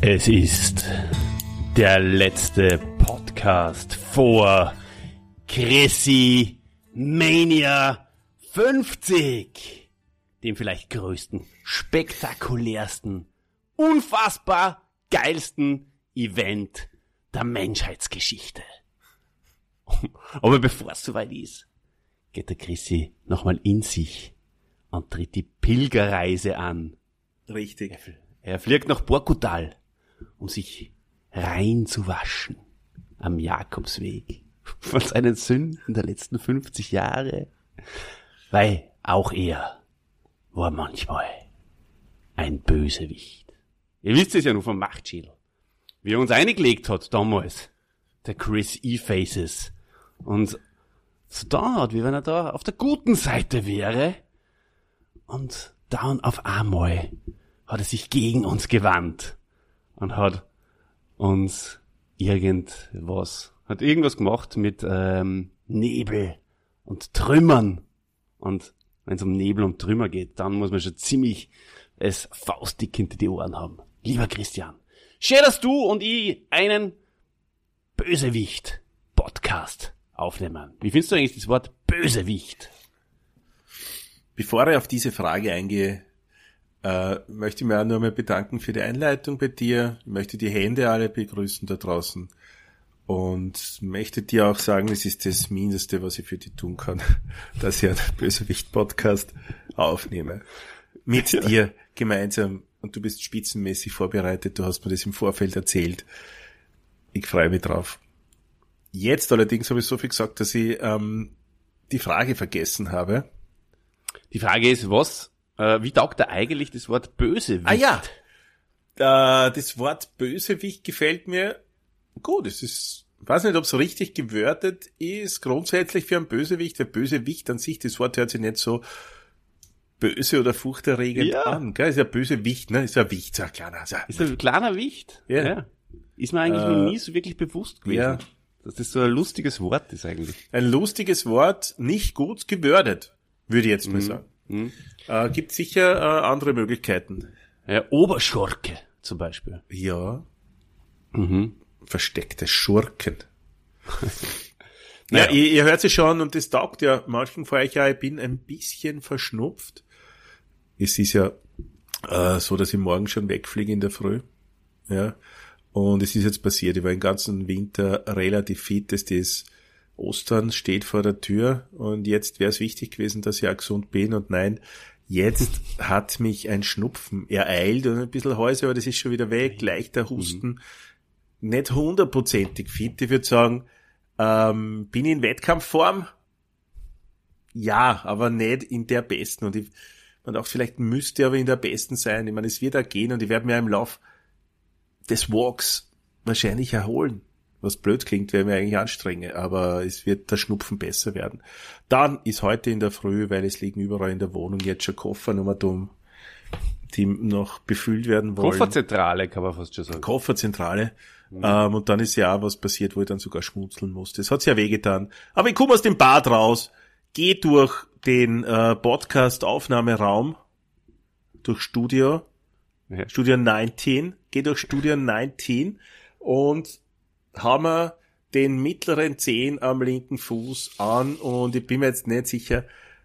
Es ist der letzte Podcast vor Chrissy Mania 50, dem vielleicht größten, spektakulärsten, unfassbar geilsten Event der Menschheitsgeschichte. Aber bevor es soweit ist, geht der Chrissy nochmal in sich und tritt die Pilgerreise an. Richtig. Er fliegt nach Portugal, um sich rein zu waschen am Jakobsweg von seinen Sünden der letzten 50 Jahre, weil auch er war manchmal ein Bösewicht. Ihr wisst es ja nur vom Machtschädel, wie er uns eingelegt hat damals, der Chris E-Faces, und so da hat, wie wenn er da auf der guten Seite wäre, und dann auf einmal hat er sich gegen uns gewandt und hat irgendwas gemacht mit Nebel und Trümmern. Und wenn es um Nebel und Trümmer geht, dann muss man schon ziemlich es faustdick hinter die Ohren haben. Lieber Christian, schön, dass du und ich einen Bösewicht-Podcast aufnehmen. Wie findest du eigentlich das Wort Bösewicht? Bevor ich auf diese Frage eingehe, möchte ich mich auch nur mal bedanken für die Einleitung bei dir. Ich möchte die Hände alle begrüßen da draußen und möchte dir auch sagen, es ist das Mindeste, was ich für dich tun kann, dass ich einen Bösewicht-Podcast aufnehme. Mit dir gemeinsam, und du bist spitzenmäßig vorbereitet, du hast mir das im Vorfeld erzählt. Ich freue mich drauf. Jetzt allerdings habe ich so viel gesagt, dass ich die Frage vergessen habe. Die Frage ist, wie taugt da eigentlich das Wort Bösewicht? Ah ja, das Wort Bösewicht gefällt mir gut. Es ist, ich weiß nicht, ob es richtig gewörtet ist, grundsätzlich für einen Bösewicht. Der Bösewicht an sich, das Wort hört sich nicht so böse oder furchterregend an. Gell? Ist ja Bösewicht, ne? Ist ja Wicht, so ein kleiner. Ist ein kleiner Wicht. Ja. Ist mir eigentlich noch nie so wirklich bewusst gewesen. Ja. Dass das so ein lustiges Wort ist eigentlich. Ein lustiges Wort, nicht gut gewörtet, würde ich jetzt mal sagen. Gibt sicher andere Möglichkeiten. Ja, Oberschurke zum Beispiel. Ja. Versteckte Schurken. Ja, ihr hört sie schon, und das taugt ja manchen von euch ja, ich bin ein bisschen verschnupft. Es ist ja so, dass ich morgen schon wegfliege in der Früh. Ja. Und es ist jetzt passiert, ich war den ganzen Winter relativ fit, das Ostern steht vor der Tür, und jetzt wäre es wichtig gewesen, dass ich auch gesund bin, und nein, jetzt hat mich ein Schnupfen ereilt und ein bisschen Häuse, aber das ist schon wieder weg, leichter Husten, nicht 100%ig fit. Ich würde sagen, bin ich in Wettkampfform? Ja, aber nicht in der besten, und man auch vielleicht müsste aber in der besten sein. Ich meine, es wird auch gehen, und ich werde mir im Lauf des Walks wahrscheinlich erholen. Was blöd klingt, wäre mir eigentlich anstrengend, aber es wird der Schnupfen besser werden. Dann ist heute in der Früh, weil es liegen überall in der Wohnung jetzt schon Koffer dumm, die noch befüllt werden wollen. Kofferzentrale kann man fast schon sagen. Kofferzentrale. Und dann ist ja auch was passiert, wo ich dann sogar schmunzeln musste. Das hat's ja wehgetan. Aber ich komme aus dem Bad raus, gehe durch den Podcast-Aufnahmeraum, durch Studio 19, gehe durch Studio 19 und haben wir den mittleren Zehen am linken Fuß an, und ich bin mir jetzt nicht sicher,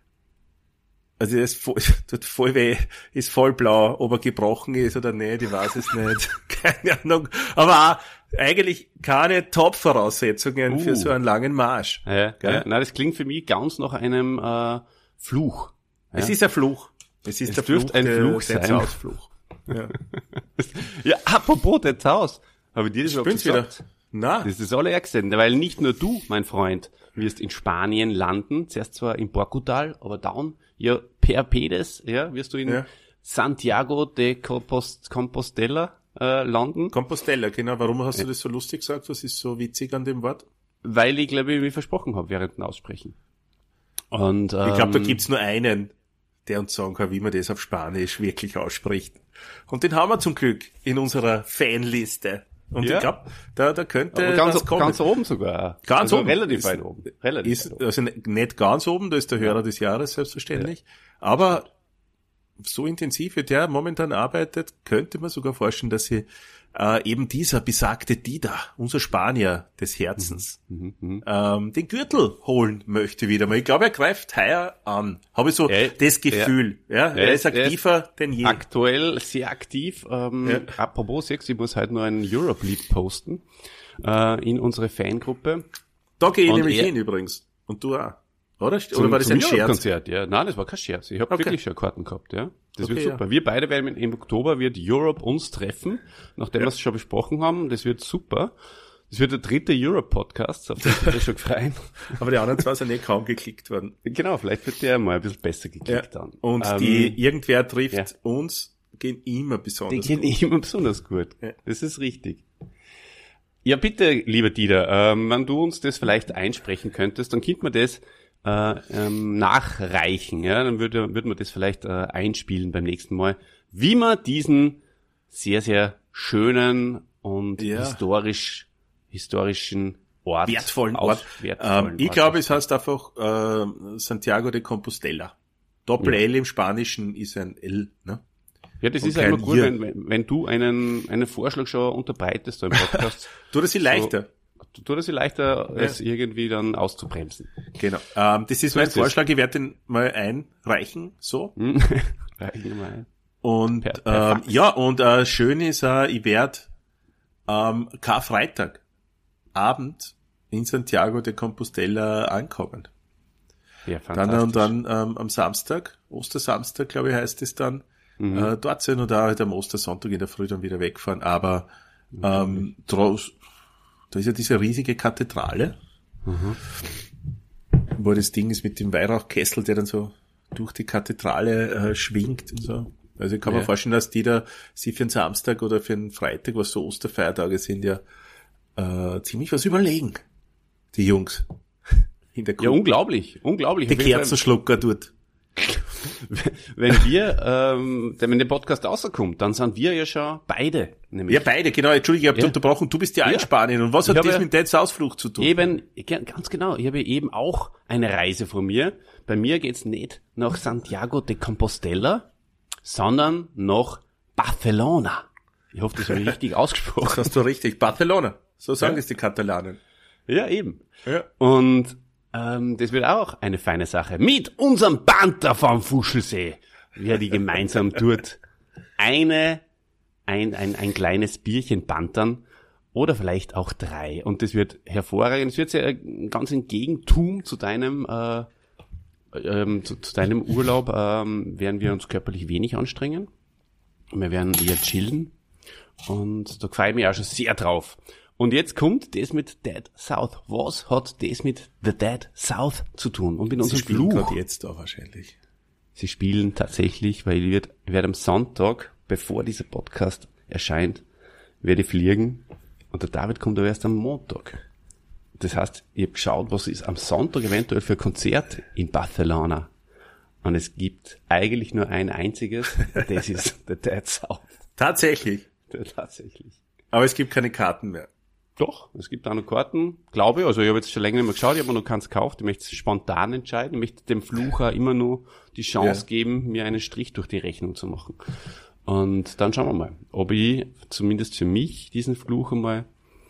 also das tut voll weh, ist voll blau, ob er gebrochen ist oder nicht, ich weiß es nicht, keine Ahnung, aber auch eigentlich keine Top-Voraussetzungen für so einen langen Marsch. Ja. Nein, das klingt für mich ganz nach einem Fluch. Ja. Es ist ein Fluch. Es dürfte ein Fluch sein. Der Zausfluch. Ja. Ja, apropos der Zaus. Habe ich dir das überhaupt gesagt? Wieder. Na. Das ist das Allerärgste, weil nicht nur du, mein Freund, wirst in Spanien landen, zuerst zwar in Portugal, aber dann, ja, per Pedes, ja, wirst du in Santiago de Compostela landen. Compostela, genau. Warum hast du das so lustig gesagt? Was ist so witzig an dem Wort? Weil ich, glaube ich, mir versprochen habe während dem Aussprechen. Und ich glaube, da gibt's nur einen, der uns sagen kann, wie man das auf Spanisch wirklich ausspricht. Und den haben wir zum Glück in unserer Fanliste. Und ich glaube, da könnte was kommen. Ganz oben sogar. Ganz also oben. Relativ weit oben. Relativ weit oben. Also nicht ganz oben, da ist der Hörer des Jahres selbstverständlich. Ja. Aber so intensiv, wie der momentan arbeitet, könnte man sogar vorstellen, dass sie eben dieser besagte Dida, unser Spanier des Herzens, den Gürtel holen möchte wieder mal. Ich glaube, er greift heuer an. Habe ich so das Gefühl. Ja, er ist aktiver denn je. Aktuell sehr aktiv. Apropos Sex, ich muss heute noch ein Europe-Lied posten in unsere Fangruppe. Da gehe ich nämlich hin übrigens. Und du auch. Oder war das ein Scherz? Konzert, ja. Nein, das war kein Scherz. Ich habe wirklich schon Karten gehabt, ja. Das wird super. Ja. Wir beide werden im Oktober wird Europe uns treffen, nachdem wir es schon besprochen haben. Das wird super. Das wird der 3. Europe-Podcast, auf den ich mich schon gefreut. Aber die anderen zwei sind kaum geklickt worden. Genau, vielleicht wird der mal ein bisschen besser geklickt dann. Und die Irgendwer trifft uns, gehen immer besonders gut. Die gehen immer besonders gut. Ja. Das ist richtig. Ja, bitte, lieber Dieter, wenn du uns das vielleicht einsprechen könntest, dann könnte man das nachreichen, ja, dann würde man das vielleicht einspielen beim nächsten Mal, wie man diesen sehr, sehr schönen und historischen Ort, wertvollen Ort. Ich glaube, es heißt einfach Santiago de Compostela. Doppel-L im Spanischen ist ein L, ne? Ja, das ist ja immer gut, wenn du einen Vorschlag schon unterbreitest da im Podcast. Tut es leichter. Tut es leichter, es irgendwie dann auszubremsen. Genau. Das ist mein Vorschlag, ich werde den mal einreichen, so. Reichen mal ein. Und, schön ist, ich werde Karfreitag Abend in Santiago de Compostela ankommen. Ja, fantastisch. Dann am Samstag, Ostersamstag, glaube ich, heißt es dann, dort sein und auch halt am Ostersonntag in der Früh dann wieder wegfahren. Aber da ist ja diese riesige Kathedrale, wo das Ding ist mit dem Weihrauchkessel, der dann so durch die Kathedrale schwingt und so. Also ich kann mir vorstellen, dass die da sie für einen Samstag oder für einen Freitag, was so Osterfeiertage sind, ja ziemlich was überlegen, die Jungs. In der ja, unglaublich. Die Kerzenschlucker dort. Wenn der Podcast rauskommt, dann sind wir ja schon beide. Nämlich. Ja, beide, genau. Entschuldige, ich habe unterbrochen. Du bist ja in Spanien. Und was hat das mit Dads Ausflug zu tun? Eben, ganz genau. Ich habe eben auch eine Reise vor mir. Bei mir geht's nicht nach Santiago de Compostela, sondern nach Barcelona. Ich hoffe, das habe ich richtig ausgesprochen. Das hast du richtig. Barcelona. So sagen es die Katalanen. Ja, eben. Ja. Und das wird auch eine feine Sache. Mit unserem Panther vom Fuschelsee. Wir die gemeinsam dort ein kleines Bierchen pantern. Oder vielleicht auch 3. Und das wird hervorragend. Es wird sehr ganz im Gegentum zu deinem zu deinem Urlaub werden wir uns körperlich wenig anstrengen. Wir werden eher chillen. Und da freue ich mich auch schon sehr drauf. Und jetzt kommt das mit Dead South. Was hat das mit The Dead South zu tun? Und mit unserem Fluch? Sie spielen gerade jetzt da wahrscheinlich. Sie spielen tatsächlich, weil ich werde am Sonntag, bevor dieser Podcast erscheint, werde ich fliegen. Und der David kommt aber erst am Montag. Das heißt, ich habe geschaut, was ist am Sonntag eventuell für ein Konzert in Barcelona. Und es gibt eigentlich nur ein einziges. Das ist The Dead South. Tatsächlich? Tatsächlich. Aber es gibt keine Karten mehr. Doch, es gibt auch noch Karten, glaube ich. Also ich habe jetzt schon länger nicht mehr geschaut, ich habe mir noch keins gekauft. Ich möchte es spontan entscheiden. Ich möchte dem Flucher immer nur die Chance geben, mir einen Strich durch die Rechnung zu machen. Und dann schauen wir mal, ob ich zumindest für mich diesen Fluch einmal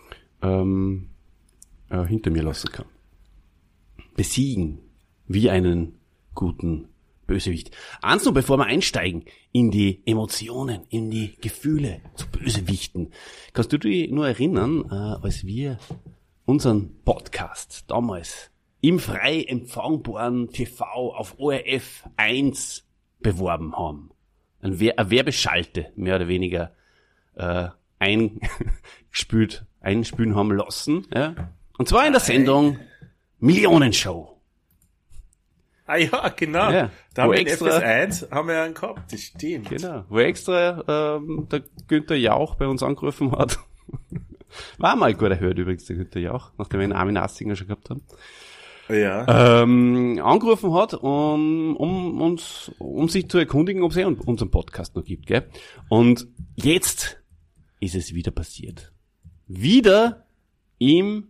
hinter mir lassen kann. Besiegen wie einen guten Bösewicht. Eins noch, bevor wir einsteigen in die Emotionen, in die Gefühle zu Bösewichten. Kannst du dich nur erinnern, als wir unseren Podcast damals im frei empfangbaren TV auf ORF 1 beworben haben? Eine Werbeschalte, mehr oder weniger, einspülen haben lassen, ja? Und zwar in der Sendung Millionenshow. Ah ja, genau. Ja, da haben wir in FS1 haben wir einen gehabt, das stimmt. Genau, wo extra der Günther Jauch bei uns angerufen hat. War mal ein guter Hört übrigens, der Günther Jauch, nachdem wir einen Armin Assinger schon gehabt haben. Ja. Angerufen hat, um sich zu erkundigen, ob es unseren Podcast noch gibt, gell? Und jetzt ist es wieder passiert. Wieder im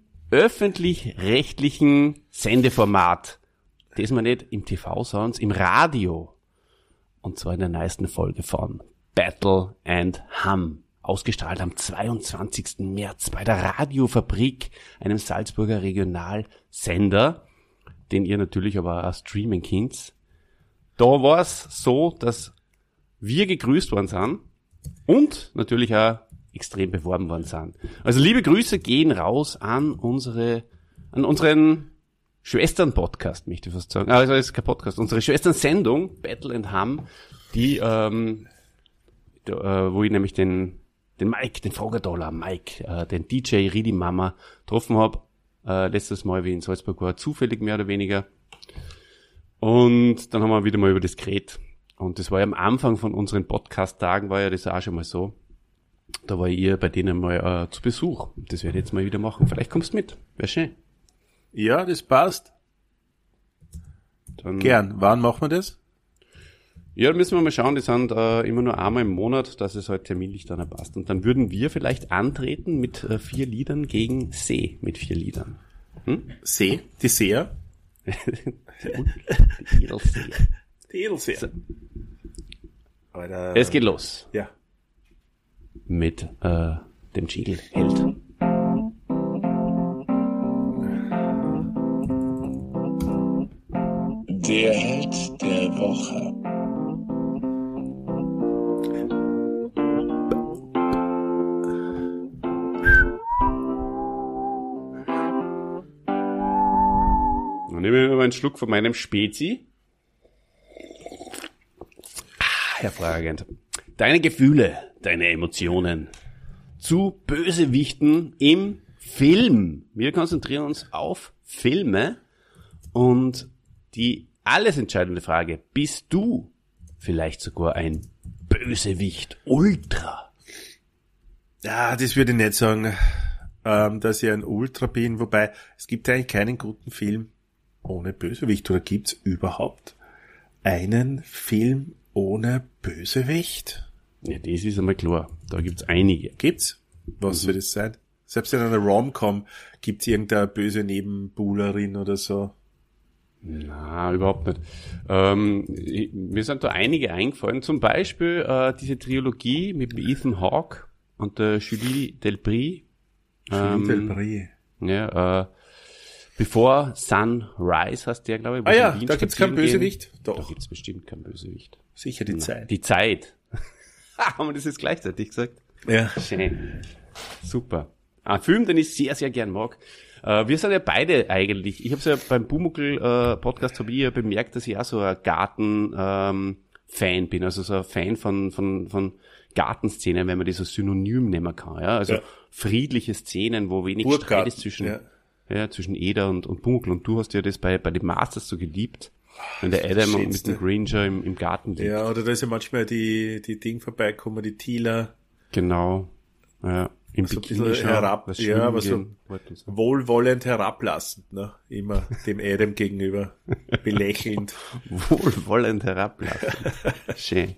öffentlich-rechtlichen Sendeformat. Das man nicht im TV, sondern im Radio. Und zwar in der neuesten Folge von Battle and Hum. Ausgestrahlt am 22. März bei der Radiofabrik, einem Salzburger Regionalsender, den ihr natürlich aber auch streamen könnt. Da war es so, dass wir gegrüßt worden sind und natürlich auch extrem beworben worden sind. Also liebe Grüße gehen raus an unseren Schwestern-Podcast, möchte ich fast sagen. Also es ist kein Podcast, unsere Schwestern-Sendung, Battle and Hum, die, wo ich nämlich den Mike, den Frogerdollar Mike, den DJ Ridi Mama getroffen habe, letztes Mal, wie in Salzburg war, zufällig mehr oder weniger. Und dann haben wir wieder mal über das geredet. Und das war ja am Anfang von unseren Podcast-Tagen, war ja das auch schon mal so. Da war ich bei denen mal zu Besuch. Das werde ich jetzt mal wieder machen. Vielleicht kommst du mit. Wäre schön. Ja, das passt. Dann, Gern. Wann machen wir das? Ja, da müssen wir mal schauen. Die sind immer nur einmal im Monat, dass es halt terminlich dann passt. Und dann würden wir vielleicht antreten mit 4 Liedern gegen See. Mit 4 Liedern. See? Die Seher? Die Edelseher. Die Edelseher. So. Alter. Es geht los. Ja. Mit dem Jingle Held. Der Held der Woche. Dann nehme ich mal einen Schluck von meinem Spezi. Hervorragend. Deine Gefühle, deine Emotionen zu Bösewichten im Film. Wir konzentrieren uns auf Filme und die alles entscheidende Frage, bist du vielleicht sogar ein Bösewicht Ultra? Ja, das würde ich nicht sagen, dass ich ein Ultra bin, wobei es gibt eigentlich keinen guten Film ohne Bösewicht, oder gibt's überhaupt einen Film ohne Bösewicht? Ja, das ist einmal klar. Da gibt's einige. Gibt's? Was soll das sein? Selbst in einer Rom-Com gibt's irgendeine böse Nebenbuhlerin oder so. Na, überhaupt nicht. Mir sind da einige eingefallen. Zum Beispiel diese Trilogie mit Ethan Hawke und Julie Delpy. Julie Delpy. Ja, Before Sunrise heißt der, glaube ich. Ah ja, da gibt's keinen Bösewicht. Doch. Da gibt's bestimmt keinen Bösewicht. Sicher die Zeit. Die Zeit. Haben wir das jetzt gleichzeitig gesagt? Ja. Schön. Super. Ein Film, den ich sehr, sehr gern mag. Wir sind ja beide eigentlich. Ich habe es ja beim Bumuckl-Podcast habe ich ja bemerkt, dass ich auch so ein Garten-Fan bin. Also so ein Fan von Gartenszenen, wenn man die so synonym nehmen kann. Ja? Also friedliche Szenen, wo wenig Streit ist zwischen Eder und Bumuckl. Und du hast ja das bei den Masters so geliebt. Wenn der Adam mit dem Granger im Garten liegt. Ja, oder da ist ja manchmal die Ding vorbeikommen, die Thieler. Genau. Ja. Im so Bikini ein bisschen herab, ja, aber so so wohlwollend herablassend, ne? Immer dem Adam gegenüber. Belächelnd. Wohlwollend herablassen. Schön.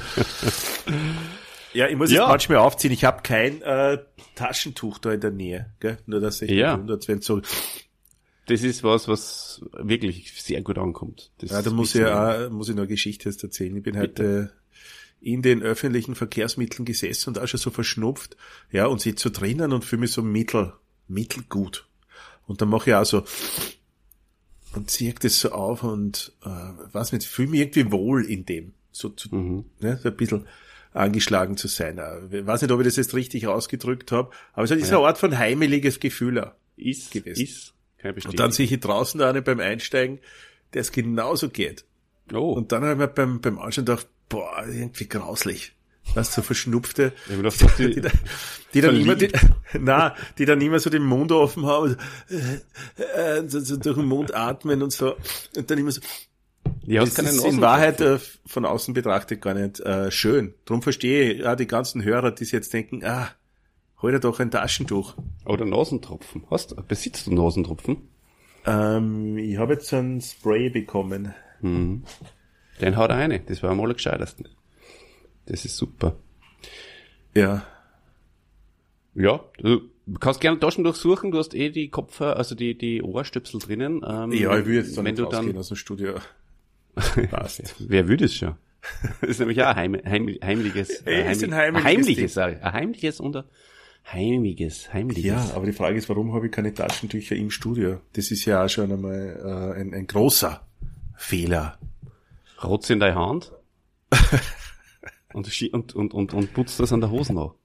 Ja, ich muss jetzt manchmal aufziehen. Ich habe kein Taschentuch da in der Nähe, gell? Nur dass ich wundert, wenn so. Das ist was wirklich sehr gut ankommt. Das ja, da muss ich noch eine Geschichte jetzt erzählen. Ich bin heute in den öffentlichen Verkehrsmitteln gesessen und auch schon so verschnupft, ja, und sitze so drinnen und fühle mich so mittelgut. Und dann mache ich auch so und ziehe das so auf und weiß nicht, fühle mich irgendwie wohl in dem, so ne, so ein bisschen angeschlagen zu sein. Ich weiß nicht, ob ich das jetzt richtig ausgedrückt habe, aber es ist eine Art von heimeliges Gefühl gewesen. Und dann sehe ich draußen da einen beim Einsteigen, der es genauso geht. Oh. Und dann habe ich mir beim Anschauen gedacht, boah, irgendwie grauslich. Weißt du, so verschnupfte, die dann immer so den Mund offen haben, so durch den Mund atmen und so. Und dann immer so. Ja, das ist in Wahrheit von außen betrachtet gar nicht schön. Drum verstehe ich die ganzen Hörer, die sich jetzt denken, hol dir doch ein Taschentuch. Oder Nasentropfen. Besitzt du Nasentropfen? Ich habe jetzt so ein Spray bekommen. Mhm. Den haut eine. Das war am allergescheitesten. Das ist super. Ja. Ja, du kannst gerne Taschen durchsuchen. Du hast die Kopfhörer, also die Ohrstöpsel drinnen. Ja, ich will jetzt dann nicht rausgehen aus dem Studio. Passt. Wer will das schon? Das ist nämlich auch ein heimliches, Ist ein heimliches, sag ich. Ein heimliches und ein heimliches. Ja, aber die Frage ist, warum habe ich keine Taschentücher im Studio? Das ist ja auch schon einmal ein großer Fehler. Rotz in deine Hand und putzt das an der Hose noch.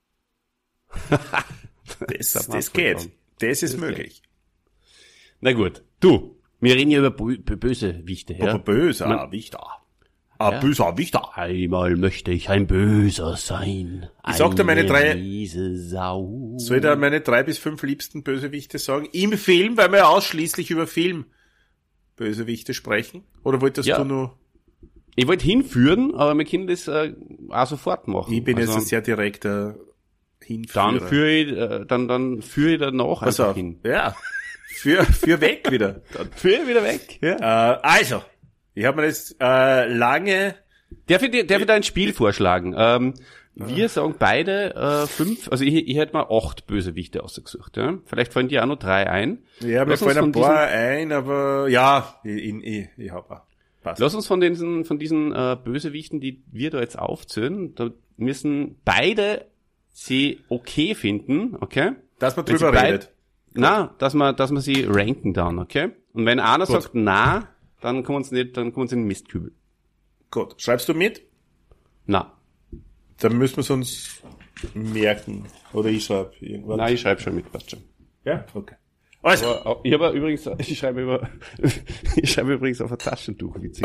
Das geht. Das ist möglich. Na gut, du, wir reden ja über böse Wichte, ja? Aber böser Wichter. Böser Wichter. Einmal möchte ich ein Böser sein. Ich sag dir meine drei. Miese Sau. Soll ich da meine 3 bis 5 liebsten Bösewichte sagen? Im Film, weil wir ja ausschließlich über Film-Bösewichte sprechen? Oder wolltest du nur... Ich wollte hinführen, aber wir können das auch sofort machen. Ich bin jetzt ein sehr direkter Hinführer. Dann führe ich danach Pass einfach auf. hin. Ja. Für weg wieder. Führe ich wieder weg. Ja. Also, ich habe mir das lange... Darf ich da ein Spiel vorschlagen? Wir sagen beide 5, also ich hätte mal 8 Bösewichte ausgesucht. Ja? Vielleicht fallen dir auch noch 3 ein. Ja, mir fallen ein paar ein, aber ja, ich hab auch. Passt. Lass uns von diesen Bösewichten, die wir da jetzt aufzählen, da müssen beide sie okay finden, okay? Dass man drüber redet. Dass man sie ranken dann, okay? Und wenn einer sagt na, dann kommen sie in den Mistkübel. Gut. Schreibst du mit? Na. Dann müssen wir es uns merken. Oder ich schreibe irgendwas. Nein, ich schreibe schon mit, passt schon. Ja? Okay. Also. Aber ich schreibe übrigens auf ein Taschentuch, witzig.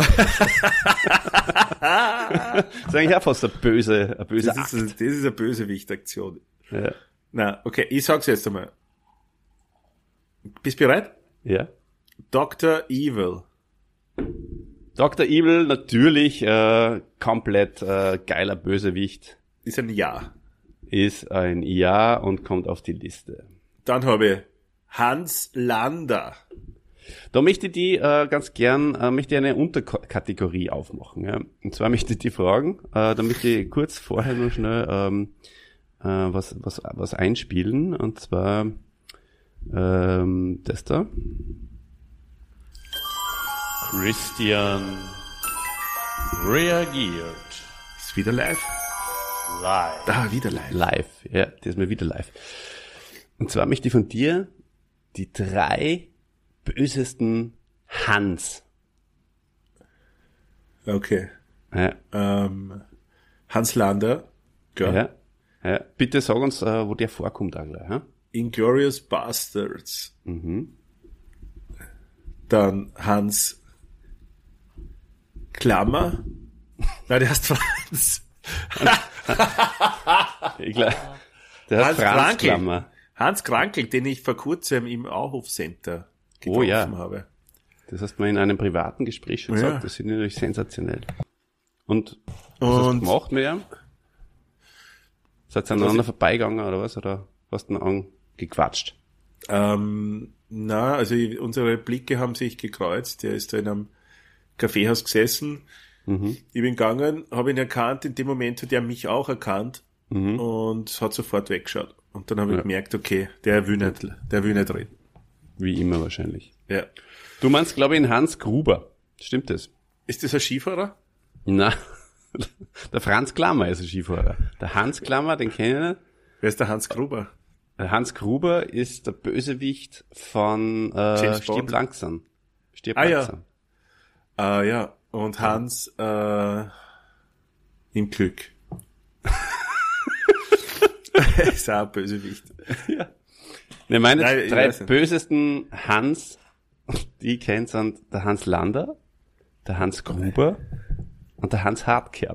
Das ist eigentlich auch fast eine böse Akt. Das ist eine Bösewicht-Aktion. Ja. Na, okay, ich sag's jetzt einmal. Bist du bereit? Ja. Dr. Evil. Dr. Evil, natürlich, komplett geiler Bösewicht. Ist ein Ja. Ist ein Ja und kommt auf die Liste. Dann habe ich Hans Landa. Da möchte ich die ganz gern eine Unterkategorie aufmachen. Ja? Und zwar möchte ich die fragen, da möchte ich kurz vorher noch schnell was einspielen. Und zwar das da. Christian reagiert. Ist wieder live? Live. Wieder live. Live, ja, das ist mal wieder live. Und zwar möchte ich von dir die 3 bösesten Hans. Okay. Ja. Hans Landa. Ja. Ja. Bitte sag uns, wo der vorkommt auch gleich. Ja? Inglourious Bastards. Mhm. Dann Hans Klammer. Nein, der heißt Franz. Ich glaub, der Hans Franz Krankel. Klammer. Hans Krankel, den ich vor kurzem im Auhof-Center getroffen habe. Das hast du mir in einem privaten Gespräch schon gesagt. Das finde ich natürlich sensationell. Und was hast du gemacht mit ihm? Seid ihr aneinander vorbeigegangen oder was? Oder hast du ihn angequatscht? Unsere Blicke haben sich gekreuzt. Der ist da in einem Kaffeehaus gesessen. Mhm. Ich bin gegangen, habe ihn erkannt. In dem Moment hat er mich auch erkannt und hat sofort weggeschaut. Und dann habe ich gemerkt, okay, der will nicht reden. Wie immer wahrscheinlich. Ja. Du meinst, glaube ich, in Hans Gruber. Stimmt das? Ist das ein Skifahrer? Na, der Franz Klammer ist ein Skifahrer. Der Hans Klammer, den kenne ich nicht. Wer ist der Hans Gruber? Der Hans Gruber ist der Bösewicht von Stirb langsam. Stirb langsam. Ja. Und Hans im Glück. Ist auch ein Bösewicht. Ja. Ne, meine 3 bösesten Hans, die ich kenne, sind der Hans Lander, der Hans Gruber und der Hans Hartkern.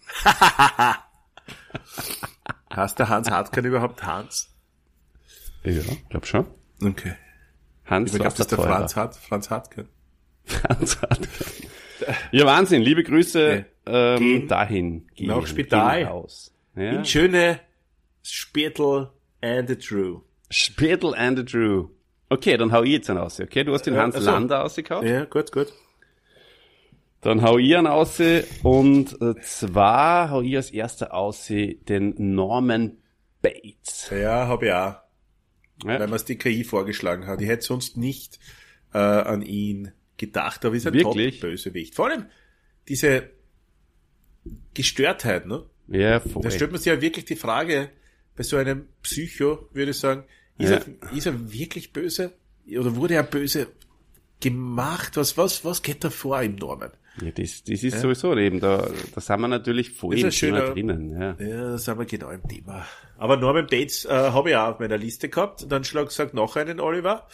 Heißt der Hans Hartkern überhaupt Hans? Ja, glaub schon. Okay. Hans ich glaube, das ist der Franz Hartkern. Franz Hartkern. Ja, Wahnsinn. Liebe Grüße dahin. Nach Spital. Aus. Ja. In schöne Spätel and the Drew. Spätel and the Drew. Okay, dann hau ich jetzt einen raus. Okay, du hast den Hans Lander rausgehauen. Ja, gut. Dann hau ich einen raus und zwar hau ich als erster raus den Norman Bates. Ja, hab ich auch. Ja. Weil mir's die KI vorgeschlagen hat. Ich hätte sonst nicht an ihn gedacht, aber ist ein Wirklich? Top-Bösewicht. Vor allem diese Gestörtheit, ne? Ja, voll. Da stellt man sich ja wirklich die Frage, bei so einem Psycho, würde ich sagen, ist er wirklich böse? Oder wurde er böse gemacht? Was geht da vor im Norman? Ja, das ist sowieso eben, da sind wir natürlich voll im Thema drinnen. Ja, da sind wir genau im Thema. Aber Norman Bates habe ich auch auf meiner Liste gehabt. Dann sagt noch einen Oliver.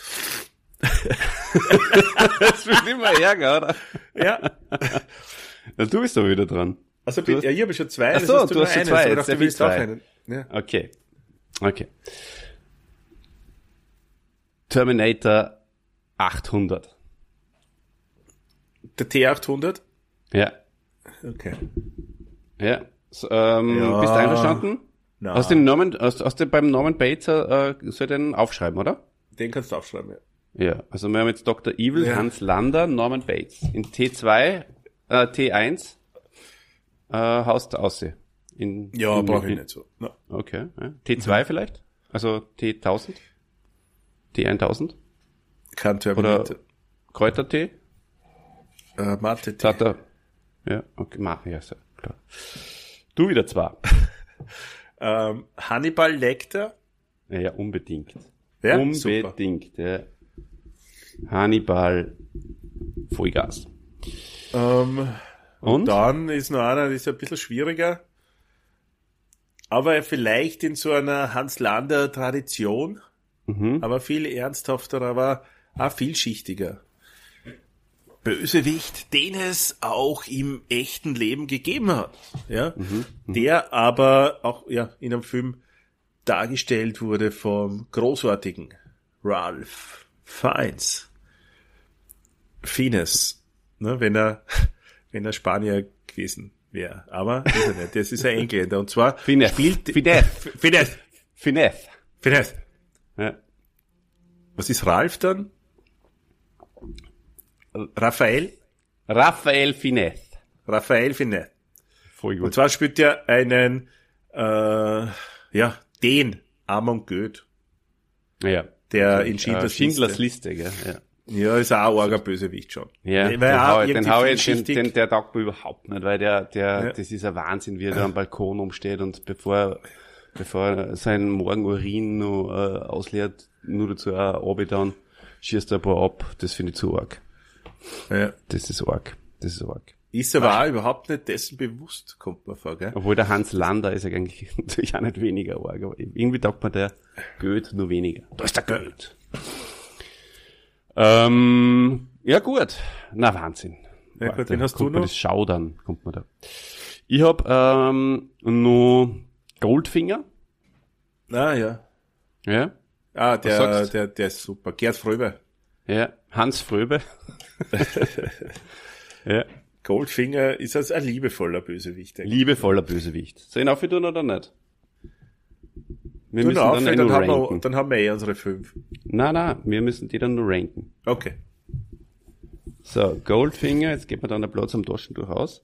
Das wird immer ärger, oder? Ja. Ja, du bist doch wieder dran. Also ich habe schon zwei. Ach so, du hast schon zwei. Jetzt du willst auch einen. Ja. Okay. Terminator 800. Der T800? Ja. Okay. Ja. So, bist du einverstanden? Nein. Beim Norman Bates soll den aufschreiben, oder? Den kannst du aufschreiben, ja. Ja, also wir haben jetzt Dr. Evil, Hans Lander, Norman Bates. In T2, T1 haust du aussehen. Brauche ich nicht so. No. Okay. Ja. T2 vielleicht? Also T1000? T1000? Kein Terminator. Oder Kräutertee? Mathe-Tee. Ja, okay, machen ja, so, klar. Du wieder zwei. Hannibal Lecter? Ja, unbedingt. Ja, unbedingt, super. Ja. Hannibal Vollgas. Und dann ist noch einer, das ist ein bisschen schwieriger, aber vielleicht in so einer Hans-Lander-Tradition, aber viel ernsthafter, aber auch vielschichtiger. Bösewicht, den es auch im echten Leben gegeben hat, ja, der aber auch in einem Film dargestellt wurde vom großartigen Ralph Fiennes, ne, wenn er Spanier gewesen wäre, aber ist er nicht. Das ist ein Engländer und zwar Fiennes. Ja. Was ist Ralph dann? Raphael Fiennes. Voll gut. Und zwar spielt er einen, den Amon Goeth. Ja. Der in Schindlers Liste, gell? Ja. Ja, ist auch ein arger Bösewicht schon. Ja, den taugt mir überhaupt nicht, weil das ist ein Wahnsinn, wie er da am Balkon umsteht und bevor er seinen Morgenurin noch ausleert, nur dazu auch runter, schießt er ein paar ab, das finde ich zu arg. Ja. Das ist arg. Ist aber auch überhaupt nicht dessen bewusst, kommt man vor, gell? Obwohl der Hans Lander ist ja eigentlich natürlich auch nicht weniger arg, aber irgendwie taugt mir der Goeth nur weniger. Da ist der Goeth. Ja gut. Na, Wahnsinn. Ja gut, den hast du noch? Das Schaudern kommt man da. Ich hab noch Goldfinger. Ah, ja. Ja. Ah, der ist super. Gerd Fröbe. Ja, Hans Fröbe. Ja. Goldfinger ist also ein liebevoller Bösewicht. Eigentlich. Liebevoller Bösewicht. Soll ich ihn aufhören oder nicht? Wir müssen dann ranken. Dann haben wir unsere 5. Nein, wir müssen die dann nur ranken. Okay. So, Goldfinger, jetzt geht man dann der Platz am Taschentuch aus.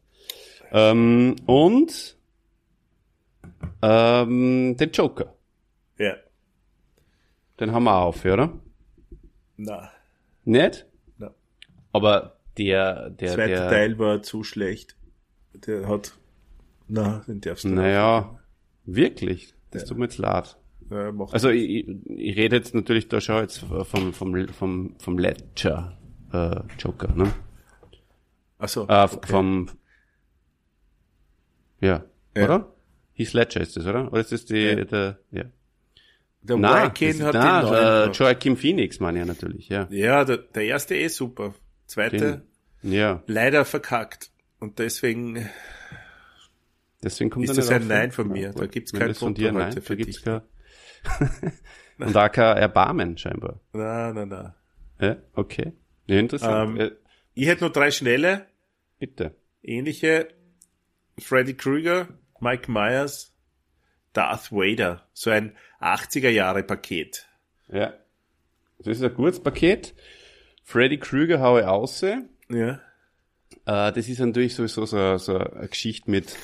Und den Joker. Ja. Den haben wir auch auf, oder? Na. Nicht? Na. Aber der zweite Teil war zu schlecht. Der hat, den darfst du nicht. Naja, wirklich? Das tut mir jetzt leid. Ja, also ich rede jetzt natürlich da schon jetzt vom Ledger Joker, ne? Ach so. Okay. Oder? Heath Ledger ist das, oder? Oder ist das der Joaquin hat den neuen. Joaquin Phoenix meine ich natürlich, ja. Ja, der erste super. Zweite leider verkackt. Und deswegen kommt ist das ein Nein von mir. Da gibt's kein Punkt heute für dich. Und da kein Erbarmen scheinbar. Na. Ja, okay. Ja, interessant. Ich hätte nur 3 schnelle. Bitte. Ähnliche. Freddy Krueger, Mike Myers, Darth Vader. So ein 80er-Jahre-Paket. Ja. Das ist ein gutes Paket. Freddy Krueger hau ich aus. Ja. Das ist natürlich sowieso so eine Geschichte mit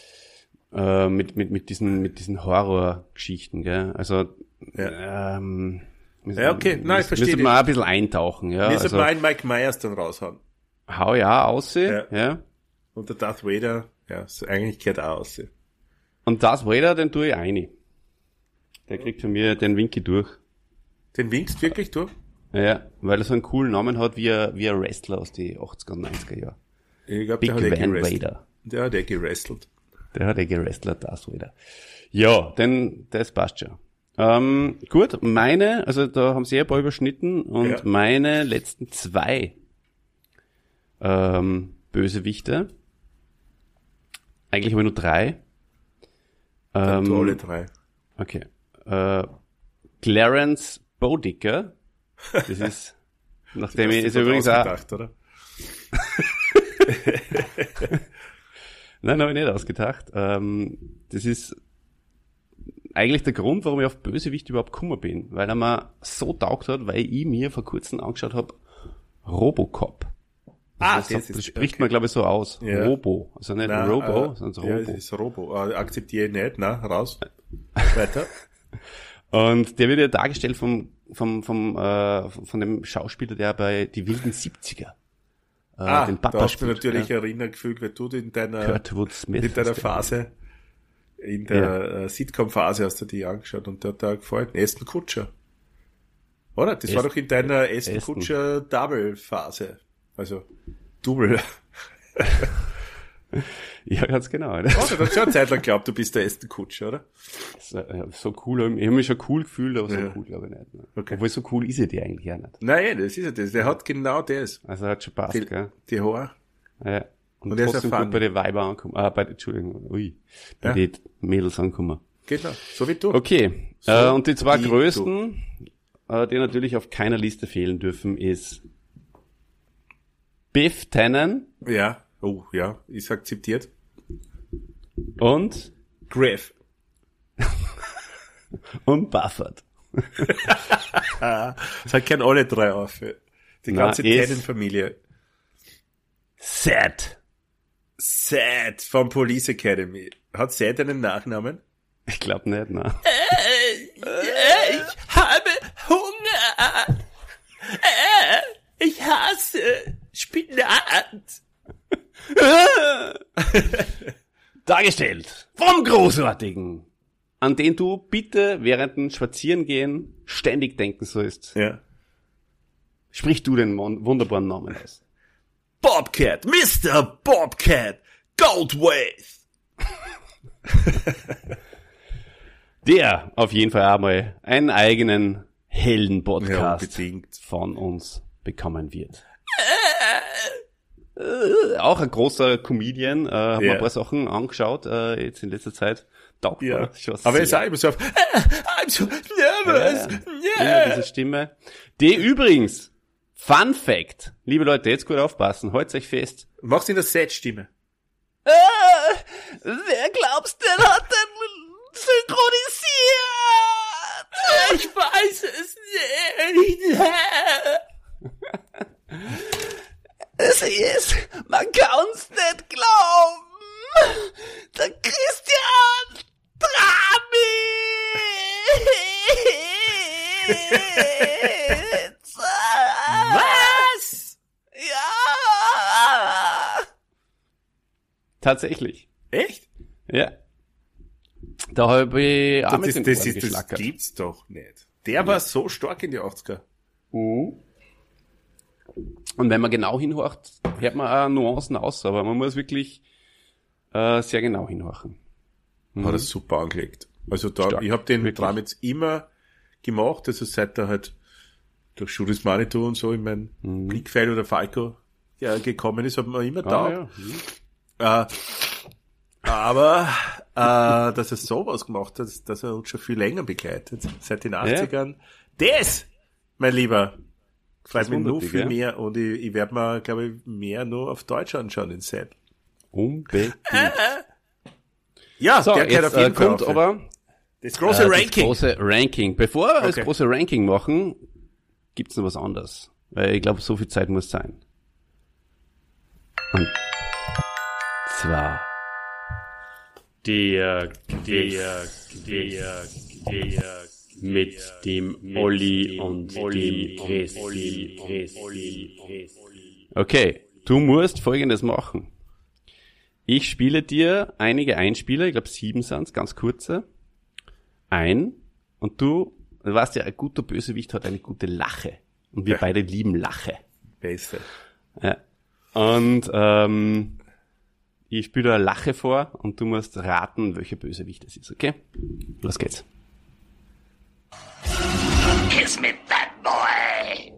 diesen Horrorgeschichten, gell? Also, okay. Nein, ich verstehe. Müssen wir auch ein bisschen eintauchen, ja. Wir sollten einen Mike Myers dann raushauen. Hau ja aus, ja. Und der Darth Vader, Ja, so eigentlich gehört auch aus. Und Darth Vader, den tue ich ein. Der kriegt von mir den Winky durch. Den winkst wirklich du? Ja, weil er so einen coolen Namen hat wie ein Wrestler aus den 80er und 90er Jahren. Ich glaube, Big der hat Van gerestelt. Vader. Der hat gerestelt. Der hat gerestelt, Darth Vader. Ja, denn das passt schon. Gut, also da haben sie ein paar überschnitten und meine letzten 2 Bösewichte. Eigentlich habe ich nur 3. Dann tu alle 3. Okay. Clarence Bodicker. Das ist, nachdem ich es übrigens auch... Gedacht, oder? Nein, habe ich nicht ausgedacht. Das ist eigentlich der Grund, warum ich auf Bösewicht überhaupt gekommen bin. Weil er mir so taugt hat, weil ich mir vor kurzem angeschaut habe, Robocop. Das spricht man, glaube ich, so aus. Ja. Robo. Also nicht Robo, sondern Ja, Robo. das ist Robo. Akzeptiere ich nicht. Na, raus. Weiter. Und der wird ja dargestellt von dem Schauspieler, der bei Die wilden 70er den Papa da hast du spielt. natürlich erinnert gefühlt, weil du in deiner Kurtwood Smith. in deiner Phase, in der Sitcom-Phase hast du die angeschaut und der hat da gefallen. Aston Kutcher. Oder? Das war doch in deiner Aston Kutcher Double-Phase. Also, Double. Ja, ganz genau. Oh, du hast schon eine Zeit lang geglaubt, du bist der Aston Kutcher, oder? So cool, ich habe mich schon cool gefühlt, aber so cool glaube ich nicht. Ne? Okay. Obwohl so cool ist er die eigentlich auch nicht. Nein, das ist ja das. Der hat genau das. Also er hat schon passt, gell? Die Haare. Ja. Und er ist trotzdem erfahren. gut bei den Weiber ankommen. Bei den Mädels ankommen. Genau, so wie du. Okay, So und die 2 wie größten, die natürlich auf keiner Liste fehlen dürfen, ist Biff Tannen Ja, oh, ja, ist akzeptiert. und Griff. Buffett. Das hat kein alle 3 auf. Die ganze Tannen-Familie. Sad. Sad von Police Academy. Hat Sad einen Nachnamen? Ich glaube nicht, nein. Ich habe Hunger. Ich hasse Spinat. Dargestellt vom Großartigen, an den du bitte während dem Spazierengehen ständig denken sollst. Ja. Sprich du den wunderbaren Namen aus. Bobcat, Mr. Bobcat, Goldwaith. Der auf jeden Fall einmal einen eigenen Helden-Podcast von uns bekommen wird. Auch ein großer Comedian, haben wir ein paar Sachen angeschaut, jetzt in letzter Zeit. Taugt Ja, schon aber er sehr. ist auch immer so auf, I'm so nervous. Immer diese Stimme. Die übrigens, Fun Fact, liebe Leute, jetzt gut aufpassen, haltet euch fest. Mach's in der Set-Stimme. Wer glaubst du, hat denn synchronisiert? Ich weiß es nicht. Es ist, man kann's nicht glauben. Der Christian Tramitz. Was? Ja. Tatsächlich. Echt? Ja. Da habe ich auch mit Das den Ohren das geschlackert. gibt's doch nicht. Der war so stark in die 80er. Und wenn man genau hinhorcht, hört man auch Nuancen aus, aber man muss wirklich sehr genau hinhorchen. Hat er super angelegt. Also da, Stark, ich habe den wirklich. Traum jetzt immer gemacht, also seit er halt durch Juris Manitou und so in mein Blickfeld oder Falco gekommen ist, hat man immer da. Ja. Aber dass er sowas gemacht hat, dass er uns schon viel länger begleitet, seit den 80ern. Das, mein Lieber, freut mich nur viel mehr und ich werde mir, glaube ich, mehr nur auf Deutsch anschauen in Set. Unbedingt. Ja, So, der gehört jetzt auf jeden Fall kommt auf. aber Das große das Ranking. große Ranking. Bevor wir das Okay. große Ranking machen, gibt's noch was anderes. Weil ich glaube, so viel Zeit muss sein. Und zwar der mit dem Olli und dem Christi. Okay, du musst Folgendes machen. Ich spiele dir einige Einspieler, ich glaube 7 sind's, ganz kurze, ein. Und du weißt ja, ein guter Bösewicht hat eine gute Lache. Und wir beide lieben Lache. Beste. Ja. Und ich spiele da eine Lache vor und du musst raten, welcher Bösewicht es ist, okay? Los geht's. Kiss me, fat boy.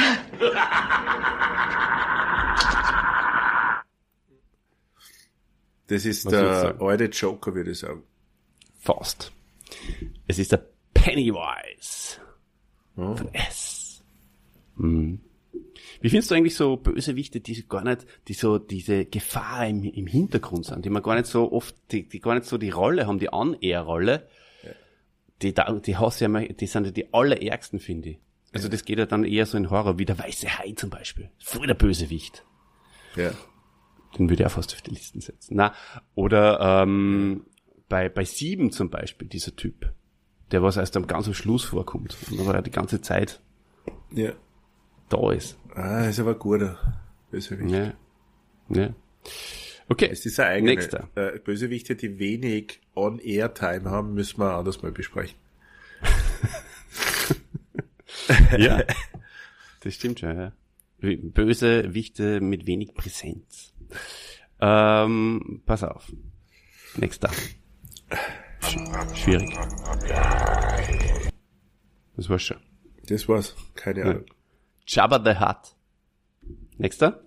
Das ist Was würdest du der sagen? alte Joker, würde ich sagen. Fast. Es ist der Pennywise. Oh. Von S. Mhm. Wie findest du eigentlich so Bösewichte, die gar nicht, die so diese Gefahr im Hintergrund sind, die man gar nicht so oft, die gar nicht so die Rolle haben, die An-Air-Rolle, die hast du ja mal, die sind ja die allerärgsten, finde ich. Also das geht ja dann eher so in Horror, wie der Weiße Hai zum Beispiel. Voll der Bösewicht. Ja. Den würde ich auch fast auf die Listen setzen. Na, oder bei 7 zum Beispiel, dieser Typ, der was erst am ganz am Schluss vorkommt und aber die ganze Zeit Ja. da ist. Ah, ist aber ein guter Bösewicht. Ja. Ja. Okay, Es ist ein eigener. nächster. Bösewichte, die wenig On-Air-Time haben, müssen wir anders mal besprechen. Ja, das stimmt schon, ja. Bösewichte mit wenig Präsenz. Pass auf. Nächster. Schwierig. Das war's schon. Das war's. Keine Ahnung. Jabba the Hutt. Nächster.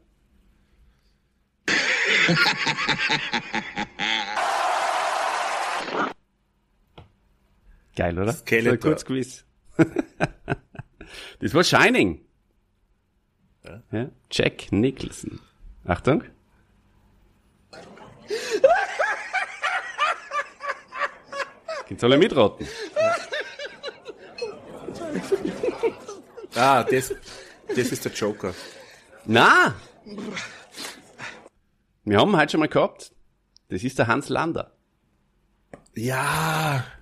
Geil, oder? Skeletor. So ein Kurzquiz. Das war Shining. Ja. Jack Nicholson. Achtung. Geht's alle mitraten? Ah, das ist der Joker. Na! Wir haben heute schon mal gehabt. Das ist der Hans Lander. Ja.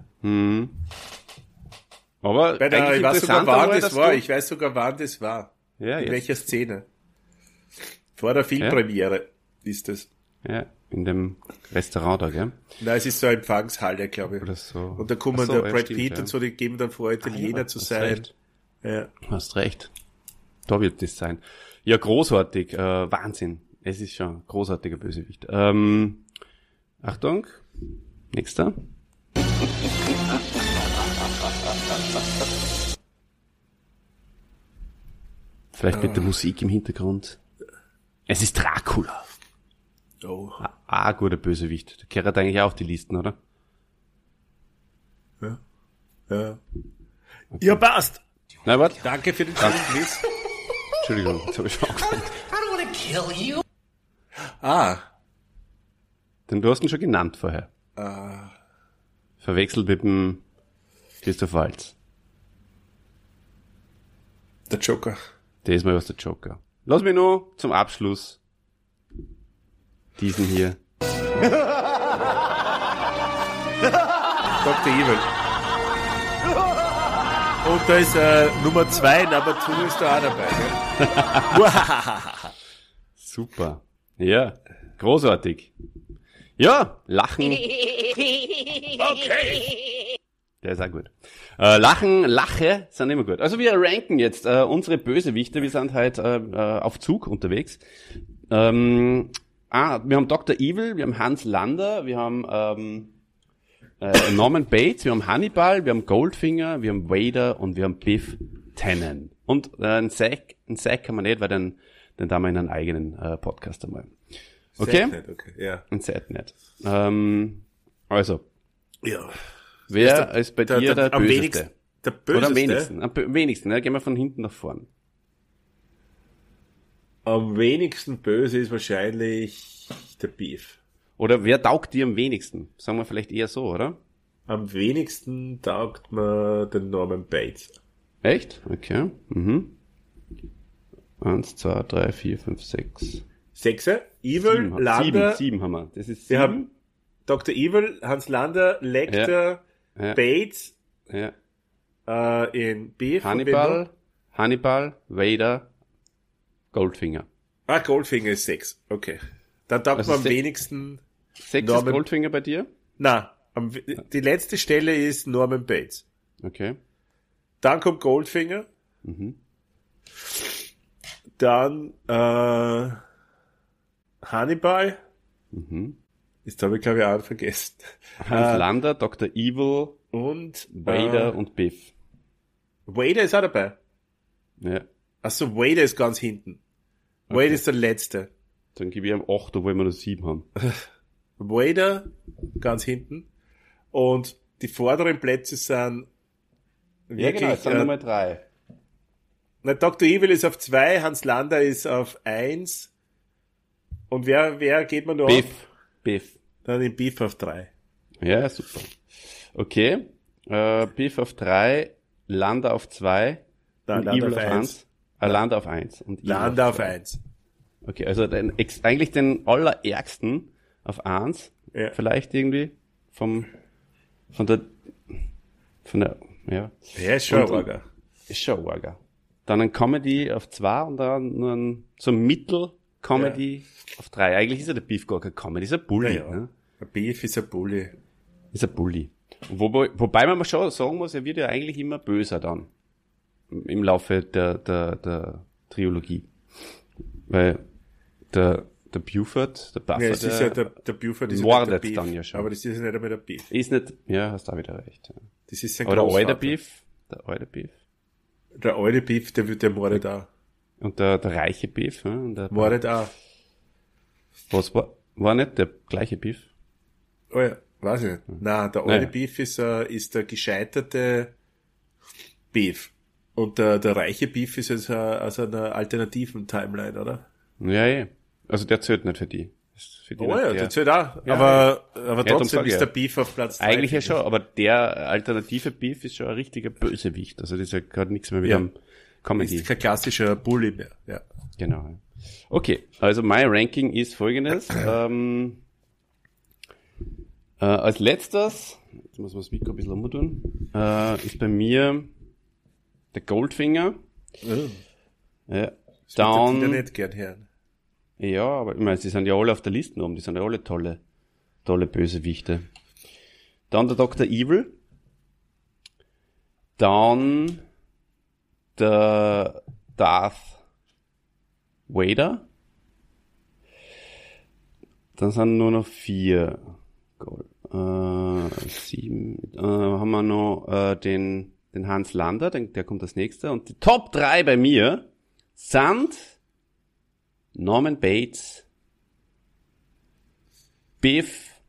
Aber Bei der, eigentlich ich weiß sogar, interessanter wann war, das dass war. du- Ich weiß sogar, wann das war. Ja, In jetzt. welcher Szene. Vor der Filmpremiere ist das. Ja, in dem Restaurant da, gell? Nein, es ist so eine Empfangshalle, glaube ich. Oder so. Und da kommen Ach so, der ja, Brad stimmt, Pitt ja. und so, die geben dann vor, Italiener zu Hast sein. recht. Ja. Hast recht. Da wird das sein. Ja, großartig. Wahnsinn. Es ist schon ein großartiger Bösewicht. Achtung. Nächster. Vielleicht mit der Musik im Hintergrund. Es ist Dracula. Oh. Ah, guter Bösewicht. Der gehört eigentlich auch auf die Listen, oder? Ja. Ja. Ja, passt. Na, warte. Danke für den schönen Quiz. Entschuldigung, jetzt habe ich schon angefangen. Ah. Denn du hast ihn schon genannt vorher. Verwechselt mit dem Christoph Waltz. Der Joker. Diesmal was der Joker. Lass mich nur zum Abschluss diesen hier. Dr. Evil. Und da ist Nummer 2, Nummer 2 ist da auch dabei. Gell? Super. Ja, großartig. Ja, Lachen. Der ist auch gut. Lache sind immer gut. Also wir ranken jetzt unsere Bösewichte. Wir sind halt auf Zug unterwegs. Wir haben Dr. Evil, wir haben Hans Lander, wir haben Norman Bates, wir haben Hannibal, wir haben Goldfinger, wir haben Vader und wir haben Biff Tannen. Und einen Zack kann man nicht, weil dann da wir in einen eigenen Podcast einmal. Okay? Okay, ja. Ein Zack nicht. Also, Ja. wer ist bei dir der am Böseste? wenigsten, der Oder Böseste? am wenigsten? Am wenigsten, ne? Gehen wir von hinten nach vorn. Am wenigsten böse ist wahrscheinlich der Beef. Oder wer taugt dir am wenigsten? Sagen wir vielleicht eher so, oder? Am wenigsten taugt mir der Norman Bates. Echt? Okay. 1, 2, 3, 4, 5, 6. Sechser, Evil, 7, Lander, 7 haben wir. Das ist wir 7. haben Dr. Evil, Hans Lander, Lecter, Ja. Bates, Ja. in Beef. Hannibal, Vader, Goldfinger. Goldfinger ist 6, okay. Dann taugt Also mir am sech- wenigsten 6 ist Goldfinger bei dir? Na, die letzte Stelle ist Norman Bates. Okay. Dann kommt Goldfinger. Dann Hannibal. Jetzt habe ich, glaube ich, auch vergessen. Hans Lander, Dr. Evil Und Vader und Biff. Vader ist auch dabei. Ja. Achso, Vader ist ganz hinten. Vader ist der letzte. Dann gebe ich ihm 8, obwohl wir nur 7 haben. Vader ganz hinten. Und die vorderen Plätze sind wirklich, Ja, genau, es sind Nummer 3. Na, Dr. Evil ist auf 2, Hans Lander ist auf 1. Und wer geht man noch? Biff. Dann den Biff auf 3. Ja, super. Okay. Biff auf 3, Lander auf 2, Dann und Lander Evil auf auf 1. Lander auf 1. Und Evil Lander auf zwei. 1. Okay, also eigentlich den allerärgsten auf 1. Ja. Vielleicht irgendwie von der, ja. Der ist schon Und- arger. Ist schon arger. Dann ein Comedy auf 2 und dann nur ein, so ein Mittel-Comedy auf 3. Eigentlich ist ja der Beef gar kein Comedy, ist ein Bully. Ja. Ne? Ein Beef ist ein Bulli. Ist ein Bully. Wobei man schon sagen muss, er wird ja eigentlich immer böser dann. Im Laufe der Trilogie. Weil der Buford, der Buffer, Ja, es ist ja der Buford ist ja mordet nicht der Beef. dann ja schon. Aber das ist ja nicht einmal der Beef. ist nicht, ja, hast da wieder recht. Ja. Das ist sein Aber der alte Großvater. Beef, Der alte Beef, der mordet auch. und der reiche Beef, ja, und der, Mordet auch. was war nicht der gleiche Beef? Oh ja, weiß ich nicht. Nein, der alte Naja. Beef ist der gescheiterte Beef. Und der reiche Beef ist jetzt aus einer alternativen Timeline, oder? Ja. Also der zählt nicht für die. Ist für die Oh nicht ja, der. der zählt auch. Ja, aber darum trotzdem sag ich ist ja. der Beef auf Platz 3. Eigentlich ja schon, aber der alternative Beef ist schon ein richtiger Bösewicht. Also das ist ja gerade nichts mehr mit Ja. einem Comedy. Ist kein klassischer Bully mehr. Ja. Genau. ja. Okay, also mein Ranking ist folgendes. Als letztes, jetzt muss man das Mikro ein bisschen umtun, ist bei mir der Goldfinger. Ja. Das wird Dann, der nicht gern hören. ja, aber ich meine, sie sind ja alle auf der Liste oben, die sind ja alle tolle Bösewichte. Dann der Dr. Evil. Dann der Darth Vader. Dann sind nur noch 4. 7. Haben wir noch den Hans Lander, der kommt als nächster. Und die Top 3 bei mir sind Norman Bates, Biff,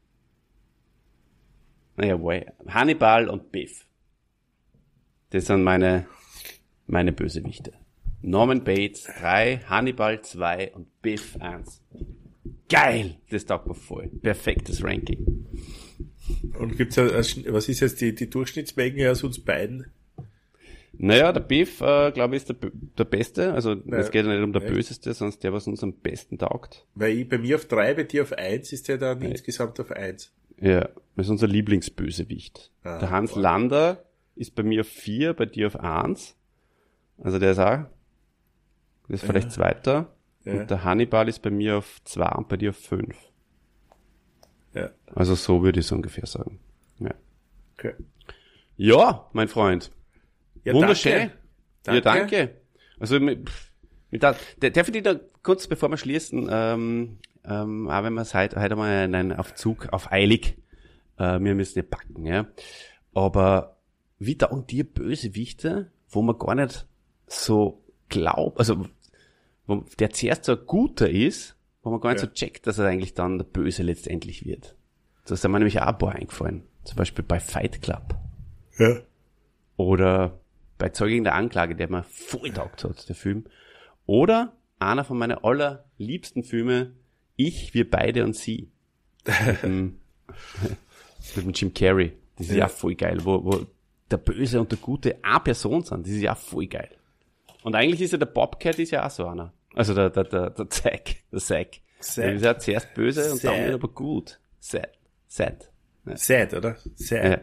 Hannibal und Biff. Das sind meine Bösewichte. Norman Bates 3, Hannibal 2 und Biff 1. Geil! Das taugt mir voll. Perfektes Ranking. Und gibt's was ist jetzt die Durchschnittsmenge aus uns beiden? Naja, der Biff, glaube ich, ist der Beste. Also Ja, es geht ja nicht um der echt? Böseste, sondern der, was uns am besten taugt. Weil bei mir auf 3, bei dir auf 1 ist der dann insgesamt auf 1. Ja, das ist unser Lieblingsbösewicht. Ah, Der Hans Lander ist bei mir auf 4, bei dir auf 1. Also der ist auch, das ist vielleicht zweiter. Ja. Und der Hannibal ist bei mir auf 2 und bei dir auf 5. Ja. Also so würde ich es ungefähr sagen. Ja, Okay. ja mein Freund. Ja, Wunderschön. Danke. Ja, danke. Also, darf ich dir da kurz, bevor wir schließen, auch wenn wir es heute einmal auf Zug, auf eilig, wir müssen ja packen, ja. Aber wie taugen dir Bösewichte, wo man gar nicht so glaubt, also, wo der zuerst so ein guter ist, wo man gar nicht Ja. so checkt, dass er eigentlich dann der Böse letztendlich wird. Da sind mir nämlich auch ein paar eingefallen. Zum Beispiel bei Fight Club. Ja. Oder bei Zeuge in der Anklage, der mir voll taugt hat, der Film. Oder einer von meinen allerliebsten Filme, Ich, wir beide und sie. mit dem Jim Carrey. Das ist ja voll geil, wo der Böse und der Gute eine Person sind. Das ist ja voll geil. Und eigentlich ist ja der Bobcat ist ja auch so einer. Also der Zack. Der Zack. Der ist ja zuerst böse und dann wird aber gut. Sad. Sad, oder? Sad.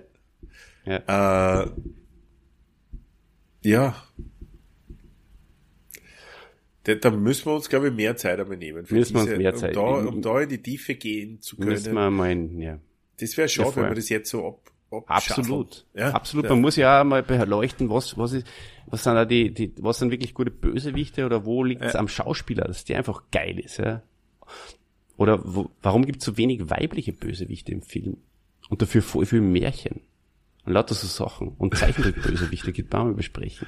Ja. Ja. Da müssen wir uns, glaube ich, mehr Zeit aber nehmen. Müssen wir uns mehr Zeit nehmen. Um da in die Tiefe gehen zu können. Müssen wir mal, ja. Das wäre schade, wenn wir das jetzt so Absolut. Ja? Absolut. Ja. Man muss ja auch mal beleuchten, was sind da was sind wirklich gute Bösewichte oder wo liegt es am Schauspieler, dass der einfach geil ist, ja? Oder warum gibt es so wenig weibliche Bösewichte im Film? Und dafür voll viel Märchen. Und lauter so Sachen. Und Zeichentrick-Bösewichte gibt man auch mal besprechen.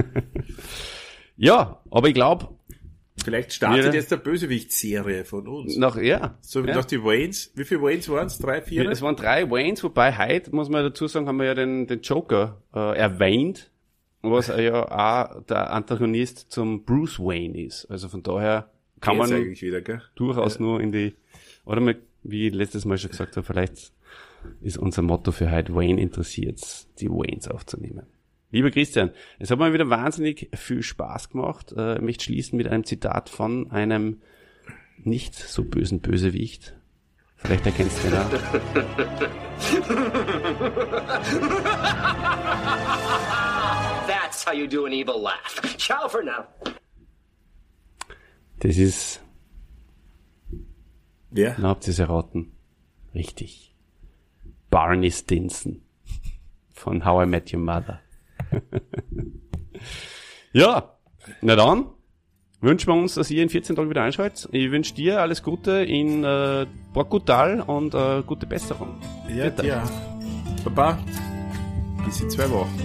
Ja, aber ich glaube, vielleicht startet jetzt eine Bösewicht-Serie von uns. Nach die Waynes. Wie viele Waynes waren es? 3, 4? Es waren 3 Waynes, wobei heute, muss man dazu sagen, haben wir ja den Joker erwähnt, was ja auch der Antagonist zum Bruce Wayne ist. Also von daher kann man wieder, durchaus nur in die, oder mal, wie ich letztes Mal schon gesagt habe, vielleicht ist unser Motto für heute, Wayne interessiert, die Waynes aufzunehmen. Lieber Christian, es hat mir wieder wahnsinnig viel Spaß gemacht. Ich möchte schließen mit einem Zitat von einem nicht so bösen Bösewicht. Vielleicht erkennst du ihn auch. That's how you do an evil laugh. Ciao for now. Das ist... Wer? Na, habt ihr es erraten? Richtig. Barney Stinson von How I Met Your Mother. Ja, na dann wünschen wir uns, dass ihr in 14 Tagen wieder einschaltet. Ich wünsche dir alles Gute in Portugal und gute Besserung. Ja, ja. Baba, bis in 2 Wochen.